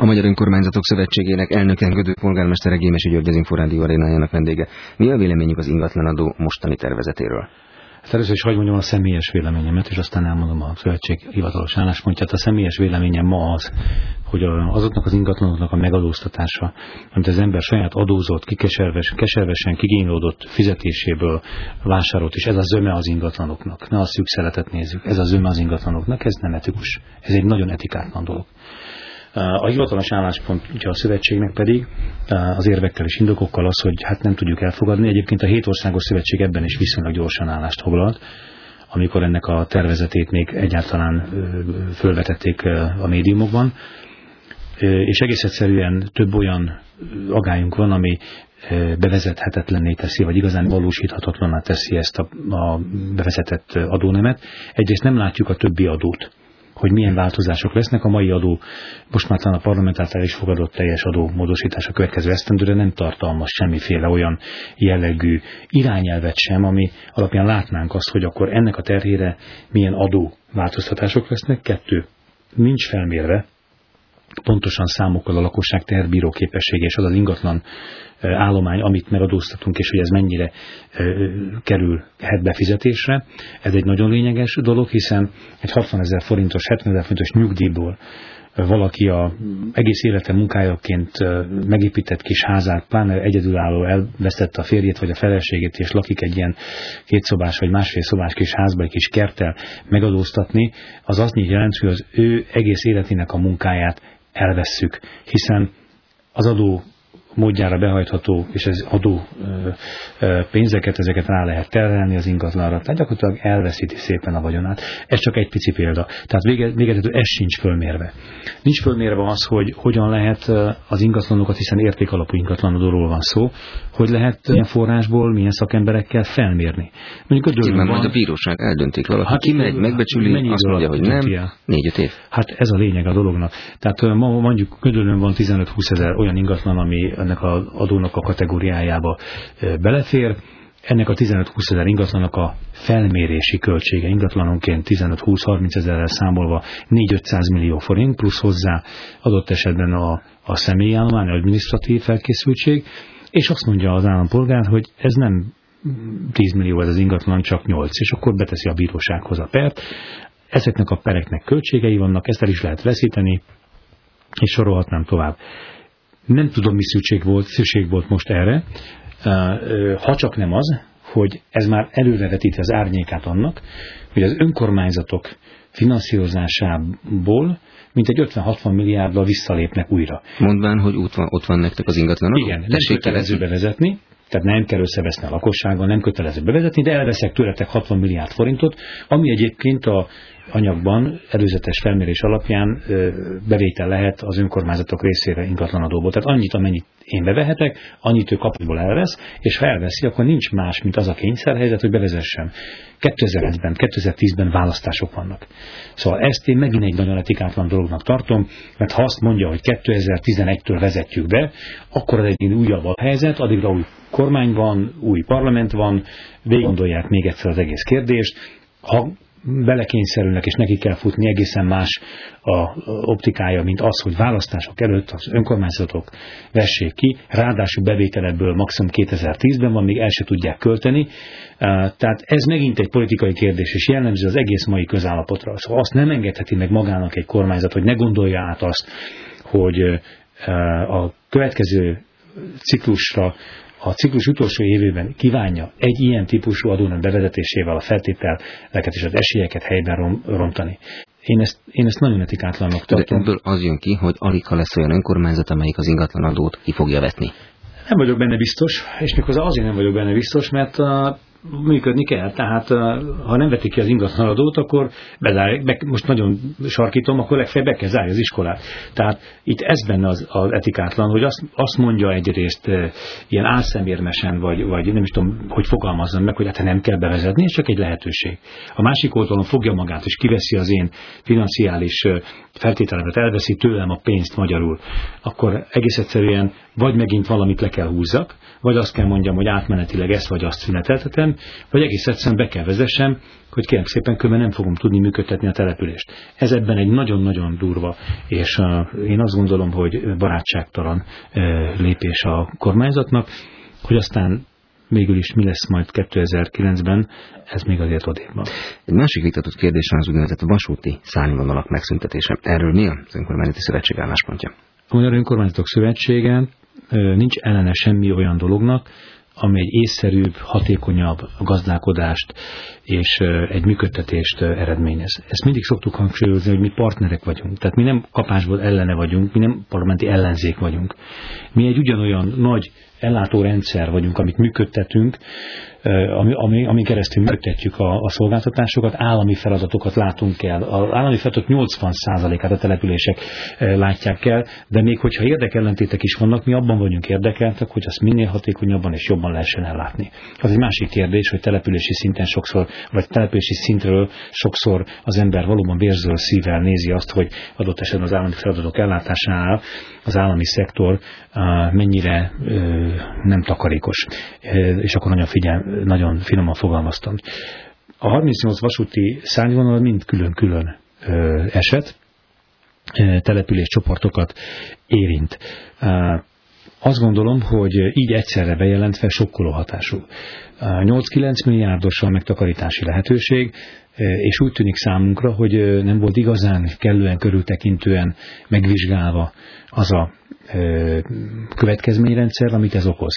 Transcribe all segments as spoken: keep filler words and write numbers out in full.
A Magyar Önkormányzatok Szövetségének elnöke, Gödö polgármester Gémesi György, az Inforádió arénájának vendége. Mi a véleményük az ingatlanadó mostani tervezetéről? Először is hadd mondjam a személyes véleményemet, és aztán elmondom a szövetség hivatalos álláspontját. A személyes véleményem ma az, hogy azoknak az ingatlanoknak a megadóztatása, amit az ember saját adózott, kikeserves, keservesen kigénylódott fizetéséből vásárolt, és ez a zöme az ingatlanoknak. Ne a szűk szeletet nézzük, ez a zöme az ingatlanoknak, ez nem etikus. Ez egy nagyon etikátlan dolog. A hivatalos álláspontja a szövetségnek pedig az érvekkel és indokokkal az, hogy hát nem tudjuk elfogadni. Egyébként a hét országos szövetség ebben is viszonylag gyorsan állást foglalt, amikor ennek a tervezetét még egyáltalán fölvetették a médiumokban. És egész egyszerűen több olyan agályunk van, ami bevezethetetlenné teszi, vagy igazán valósíthatatlanná teszi ezt a, a bevezetett adónemet. Egyrészt nem látjuk a többi adót, hogy milyen változások lesznek. A mai adó, most már talán a parlament által is fogadott teljes adó módosítás a következő esztendőre nem tartalmaz semmiféle olyan jellegű irányelvet sem, ami alapján látnánk azt, hogy akkor ennek a terhére milyen adó változtatások lesznek. Kettő, nincs felmérve pontosan számokkal a lakosság teherbíró képessége, és az az ingatlan állomány, amit megadóztatunk, és hogy ez mennyire kerülhet befizetésre. Ez egy nagyon lényeges dolog, hiszen egy hatvanezer forintos, hetvenezer forintos nyugdíjból valaki a egész élete munkájaként megépített kis házát, pláne egyedülálló elvesztette a férjét vagy a feleségét, és lakik egy ilyen kétszobás vagy másfél szobás kis házba, egy kis kerttel megadóztatni, az azt jelenti, hogy az ő egész életének a munkáját elvesszük, hiszen az adó módjára behajtható, és ez adó ö, ö, pénzeket, ezeket rá lehet terelni az ingatlanra, tehát gyakorlatilag elveszíti szépen a vagyonát. Ez csak egy pici példa. Tehát végezetül ez sincs fölmérve. Nincs fölmérve az, hogy hogyan lehet az ingatlanokat, hiszen értékalapú ingatlanadóról van szó, hogy lehet ilyen forrásból, milyen szakemberekkel felmérni. Mondjuk a van, majd a bíróság eldöntik valaki. Hát, kimegy, megbecsüli, azt mondja, hogy nem, négy-öt év. Hát ez a lényeg a dolognak. Tehát ma mondjuk Gödöllőn van tizenöt-húsz ezer olyan ingatlan, ami ennek az adónak a kategóriájába belefér. Ennek a tizenöt-húsz ezer ingatlanak a felmérési költsége ingatlanonként tizenöt-húsz-harminc ezerrel számolva négy-ötszáz millió forint, plusz hozzá adott esetben a, a személyállomány, adminisztratív felkészültség, és azt mondja az állampolgár, hogy ez nem tíz millió ez az ingatlan, csak nyolc, és akkor beteszi a bírósághoz a pert. Ezeknek a pereknek költségei vannak, ezt el is lehet veszíteni, és sorolhatnám tovább. Nem tudom, mi szükség volt, szükség volt most erre, ha csak nem az, hogy ez már előrevetíti az árnyékát annak, hogy az önkormányzatok finanszírozásából mintegy ötven-hatvan milliárddal visszalépnek újra. Mondván, hogy ott van, ott van nektek az ingatlanok? Igen, nem kötelező bevezetni, tehát nem kell összeveszni a lakossággal, nem kötelező bevezetni, de elveszek tőletek hatvan milliárd forintot, ami egyébként a anyagban előzetes felmérés alapján bevétel lehet az önkormányzatok részére ingatlanadóból. Tehát annyit, amennyit én bevehetek, annyit ő kapból elvesz, és ha elveszi, akkor nincs más, mint az a kényszerhelyzet, hogy bevezessem. kétezer-egyben, kétezer-tízben választások vannak. Szóval ezt én megint egy nagyon etikátlan dolognak tartom, mert ha azt mondja, hogy kétezer-tizenegytől vezetjük be, akkor ez egy újabb a helyzet, addigra új kormány van, új parlament van, végig gondolják még egyszer az egész kérdést. Ha belekényszerülnek, és neki kell futni, egészen más a optikája, mint az, hogy választások előtt az önkormányzatok vessék ki, ráadásul bevételekből maximum kétezer-tízben van, még el se tudják költeni. Tehát ez megint egy politikai kérdés, és jellemző az egész mai közállapotra. Szóval azt nem engedheti meg magának egy kormányzat, hogy ne gondolja át azt, hogy a következő ciklusra, a ciklus utolsó évében kívánja egy ilyen típusú adónak bevezetésével a feltételeket és az esélyeket helyben rontani. Én ezt, én ezt nagyon etikátlannak tartom. De ebből az jön ki, hogy alig ha lesz olyan önkormányzat, amelyik az ingatlanadót ki fogja vetni. Nem vagyok benne biztos, és méghozzá azért nem vagyok benne biztos, mert uh, működni kell. Tehát uh, ha nem vetik ki az ingatlanadót, akkor bezárják, be, most nagyon sarkítom, akkor legfeljebb be kell zárni az iskolát. Tehát itt ez benne az, az etikátlan, hogy azt, azt mondja egyrészt uh, ilyen álszemérmesen, vagy, vagy nem is tudom, hogy fogalmazzam meg, hogy hát nem kell bevezetni, ez csak egy lehetőség. A másik oldalon fogja magát, és kiveszi az én financiális uh, feltételemet, elveszi tőlem a pénzt magyarul, akkor egész egyszerűen vagy megint valamit le kell húzzak, vagy azt kell mondjam, hogy átmenetileg ezt vagy azt szüneteltetem, működjön, vagy egész egyszerűen be kell vezessem, hogy kérem szépen különben nem fogom tudni működtetni a települést. Ez ebben egy nagyon-nagyon durva, és uh, én azt gondolom, hogy barátságtalan uh, lépés a kormányzatnak, hogy aztán végül is mi lesz majd kétezer-kilencben, ez még azért odébb van. Egy másik vitatott kérdés az úgynevezett vasúti szárnyvonalak megszüntetése. Erről mi az Önkormányzati Szövetség álláspontja? A Magyar Önkormányzatok Szövetsége nincs ellene semmi olyan dolognak, ami egy észszerűbb, hatékonyabb gazdálkodást és egy működtetést eredményez. Ezt mindig szoktuk hangsúlyozni, hogy mi partnerek vagyunk. Tehát mi nem kapásból ellene vagyunk, mi nem parlamenti ellenzék vagyunk. Mi egy ugyanolyan nagy ellátórendszer vagyunk, amit működtetünk, ami, ami, ami keresztül működtetjük a, a szolgáltatásokat, állami feladatokat látunk el. Az állami feladatok nyolcvan százalékát a települések látják el, de még hogyha érdekellentétek is vannak, mi abban vagyunk érdekeltek, hogy azt minél hatékonyabban és jobban lehessen ellátni. Az egy másik kérdés, hogy települési szinten sokszor, vagy települési szintről sokszor az ember valóban vérző szívvel nézi azt, hogy adott esetben az állami feladatok ellátásánál az állami szektor mennyire nem takarékos. És akkor nagyon figyel, nagyon finoman fogalmaztam. A harmincnyolc vasúti szárnyvonal mind külön-külön eset, település csoportokat érint. Azt gondolom, hogy így egyszerre bejelentve sokkoló hatású. nyolc-kilenc milliárdos a megtakarítási lehetőség, és úgy tűnik számunkra, hogy nem volt igazán kellően körültekintően megvizsgálva az a következményrendszer, amit ez okoz.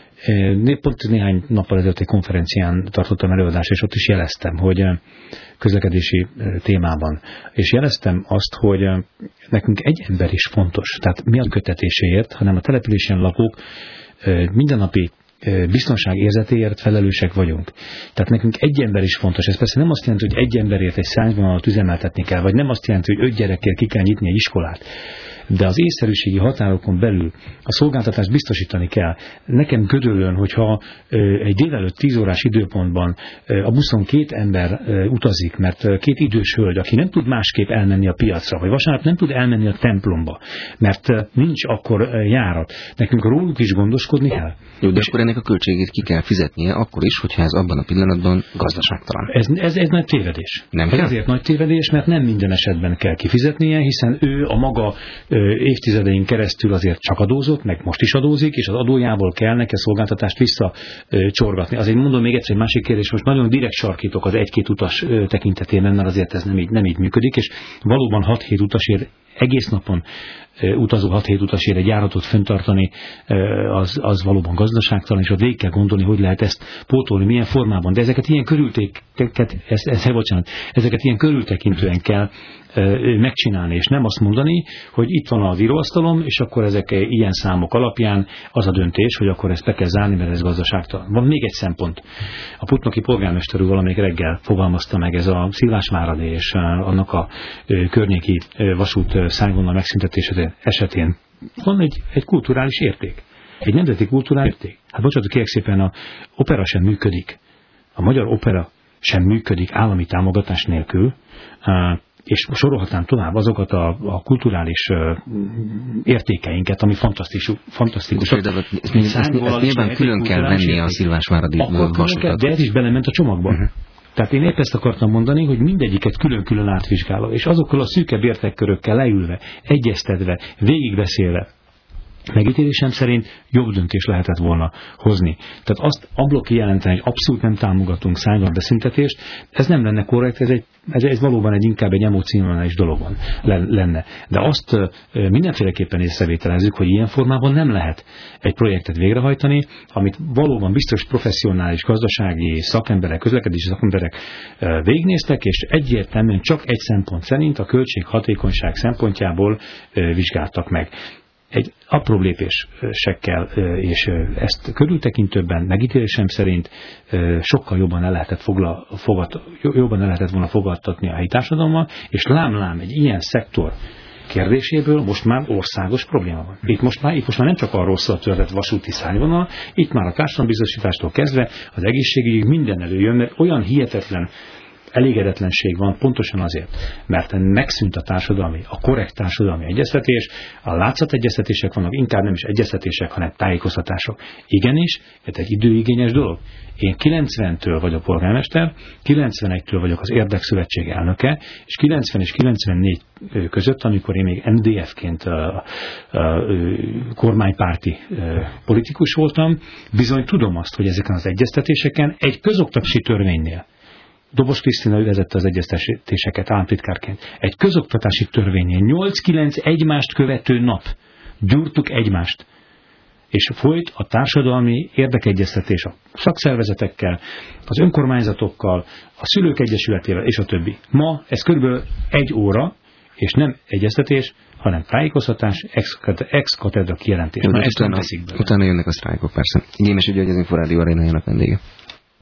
Pont néhány nappal ezelőtt egy konferencián tartottam előadást, és ott is jeleztem, hogy közlekedési témában. És jeleztem azt, hogy nekünk egy ember is fontos. Tehát mi a kötetéséért, hanem a településen lakók mindennapi biztonság érzetéért felelősek vagyunk. Tehát nekünk egy ember is fontos. Ez persze nem azt jelenti, hogy egy emberért egy szárnyvonalat üzemeltetni kell, vagy nem azt jelenti, hogy öt gyerekkel ki kell nyitni egy iskolát. De az észszerűségi határokon belül a szolgáltatást biztosítani kell. Nekem ködöllően, hogyha egy délelőtt tíz órás időpontban a buszon két ember utazik, mert két idős hölgy, aki nem tud másképp elmenni a piacra, vagy vasárnap nem tud elmenni a templomba, mert nincs akkor járat. Nekünk róluk is gondoskodni kell. Jó, de és akkor ennek a költségét ki kell fizetnie, akkor is, hogyha ez abban a pillanatban gazdaságtalan. Ez, ez, ez nagy tévedés. Nem ez azért nagy tévedés, mert nem minden esetben kell kifizetnie, hiszen ő a maga évtizedein keresztül azért csak adózott, meg most is adózik, és az adójából kell neki a szolgáltatást visszacsorgatni. Azért mondom még egyszer egy másik kérdés, most nagyon direkt sarkítok az egy-két utas tekintetében, mert azért ez nem így, nem így működik, és valóban hat-hét utasért egész napon utazó hat-hét utasért egy járatot fenntartani, az, az valóban gazdaságtalan, és ott végig kell gondolni, hogy lehet ezt pótolni, milyen formában. De ezeket ilyen körültéket, ezt, ezt, bocsánat, ezeket ilyen körültekintően kell megcsinálni, és nem azt mondani, hogy itt van az íróasztalom, és akkor ezek ilyen számok alapján az a döntés, hogy akkor ezt be kell zárni, mert ez gazdaságtalan. Van még egy szempont. A putnoki polgármester úr valamelyik reggel fogalmazta meg, ez a Szilvásváradi és annak a környéki vasút szárnyvonal megszüntetése esetén van egy, egy kulturális érték. Egy nemzeti kulturális érték. Hát bocsánat, kérlek szépen, a opera sem működik. A magyar opera sem működik állami támogatás nélkül, és sorolhatnám tovább azokat a, a kulturális uh, értékeinket, ami fantasztikus. fantasztikus. De ezt, ezt, ezt nyilván külön kell venni a Szilvásváradi vasutat. De ez is belement a csomagba. Uh-huh. Tehát én épp ezt akartam mondani, hogy mindegyiket külön-külön átvizsgálva, és azokkal a szűkebb értekkörökkel leülve, egyeztetve, végigbeszélve, megítélésem szerint jobb döntés lehetett volna hozni. Tehát azt abból kijelenteni, hogy abszolút nem támogatunk szárnyvonal beszüntetést, ez nem lenne korrekt, ez, egy, ez, ez valóban egy inkább egy emocionális dologon lenne. De azt mindenféleképpen észrevételezzük, hogy ilyen formában nem lehet egy projektet végrehajtani, amit valóban biztos professzionális gazdasági szakemberek, közlekedési szakemberek végignéztek, és egyértelműen csak egy szempont szerint a költséghatékonyság szempontjából vizsgáltak meg. Egy apró lépésekkel, és ezt körültekintőbben, megítélésem szerint sokkal jobban el lehetett, fogla, fogad, jobban el lehetett volna fogadtatni a helyi társadalommal, és lám-lám egy ilyen szektor kérdéséből most már országos probléma van. Itt most már, itt most már nem csak arról szól a történet vasúti szárnyvonal, itt már a társadalombiztosítástól kezdve az egészségügyig minden előjön, mert olyan hihetetlen elégedetlenség van pontosan azért, mert megszűnt a társadalmi, a korrekt társadalmi egyeztetés, a látszategyeztetések vannak, inkább nem is egyeztetések, hanem tájékoztatások. Igenis, ez egy időigényes dolog. Én kilencventől vagyok polgármester, kilencvenegytől vagyok az Érdekszövetség elnöke, és kilencven és kilencvennégy között, amikor én még em dé ef-ként uh, uh, kormánypárti uh, politikus voltam, bizony tudom azt, hogy ezeken az egyeztetéseken egy közoktatási törvénynél, Dobos Krisztina vezette az egyeztetéseket államtitkárként, egy közoktatási törvénynél nyolc-kilenc egymást követő nap gyúrtuk egymást, és folyt a társadalmi érdekegyeztetés a szakszervezetekkel, az önkormányzatokkal, a szülők egyesületével és a többi. Ma ez körülbelül egy óra, és nem egyeztetés, hanem tájékoztatás, ex-katedra kijelentés. Utána, utána jönnek a sztrájkok, persze. Gémesi György, az Inforádió arénájának vendége.